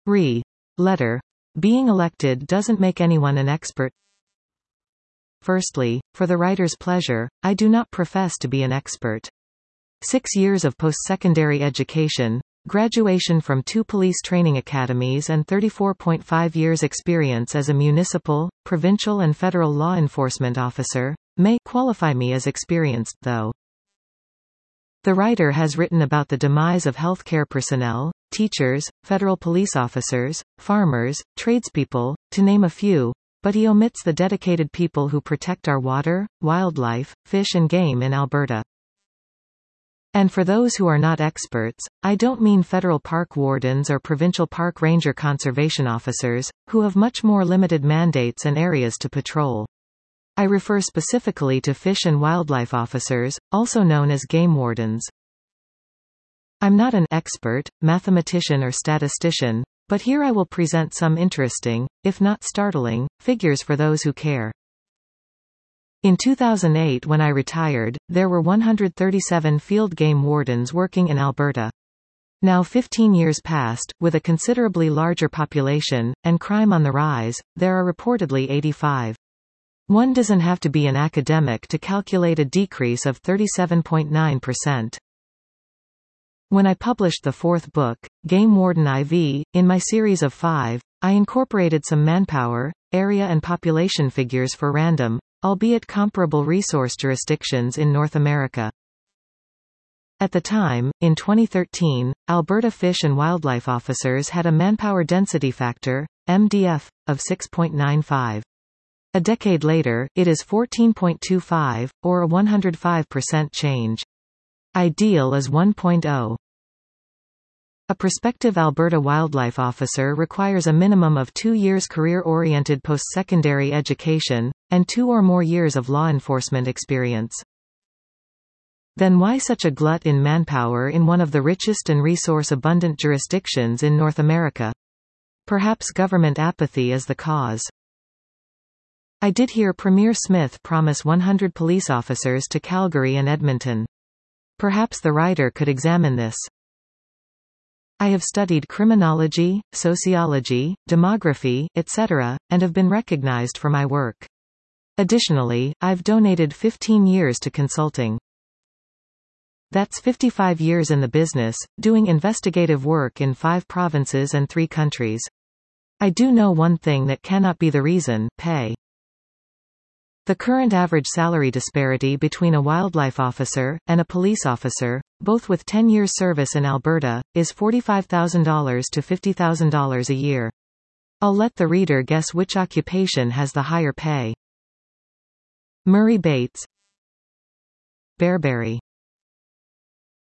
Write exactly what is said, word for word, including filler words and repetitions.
Re. Letter. Being elected doesn't make anyone an expert. Firstly, for the writer's pleasure, I do not profess to be an expert. Six years of post-secondary education, graduation from two police training academies and thirty-four point five years experience as a municipal, provincial and federal law enforcement officer, may qualify me as experienced, though. The writer has written about the demise of healthcare personnel, teachers, federal police officers, farmers, tradespeople, to name a few, but he omits the dedicated people who protect our water, wildlife, fish and game in Alberta. And for those who are not experts, I don't mean federal park wardens or provincial park ranger conservation officers, who have much more limited mandates and areas to patrol. I refer specifically to fish and wildlife officers, also known as game wardens. I'm not an expert, mathematician or statistician, but here I will present some interesting, if not startling, figures for those who care. In two thousand eight, when I retired, there were one hundred thirty-seven field game wardens working in Alberta. Now fifteen years past, with a considerably larger population, and crime on the rise, there are reportedly eighty-five. One doesn't have to be an academic to calculate a decrease of thirty-seven point nine percent. When I published the fourth book, Game Warden four, in my series of five, I incorporated some manpower, area and population figures for random, albeit comparable resource jurisdictions in North America. At the time, in twenty thirteen, Alberta Fish and Wildlife Officers had a manpower density factor, M D F, of six point nine five. A decade later, it is fourteen point two five, or a one hundred five percent change. Ideal is one point zero. A prospective Alberta wildlife officer requires a minimum of two years career-oriented post-secondary education, and two or more years of law enforcement experience. Then why such a glut in manpower in one of the richest and resource-abundant jurisdictions in North America? Perhaps government apathy is the cause. I did hear Premier Smith promise one hundred police officers to Calgary and Edmonton. Perhaps the writer could examine this. I have studied criminology, sociology, demography, et cetera, and have been recognized for my work. Additionally, I've donated fifteen years to consulting. That's fifty-five years in the business, doing investigative work in five provinces and three countries. I do know one thing that cannot be the reason: pay. The current average salary disparity between a wildlife officer and a police officer, both with ten years service in Alberta, is forty-five thousand dollars to fifty thousand dollars a year. I'll let the reader guess which occupation has the higher pay. Murray Bates, Bearberry.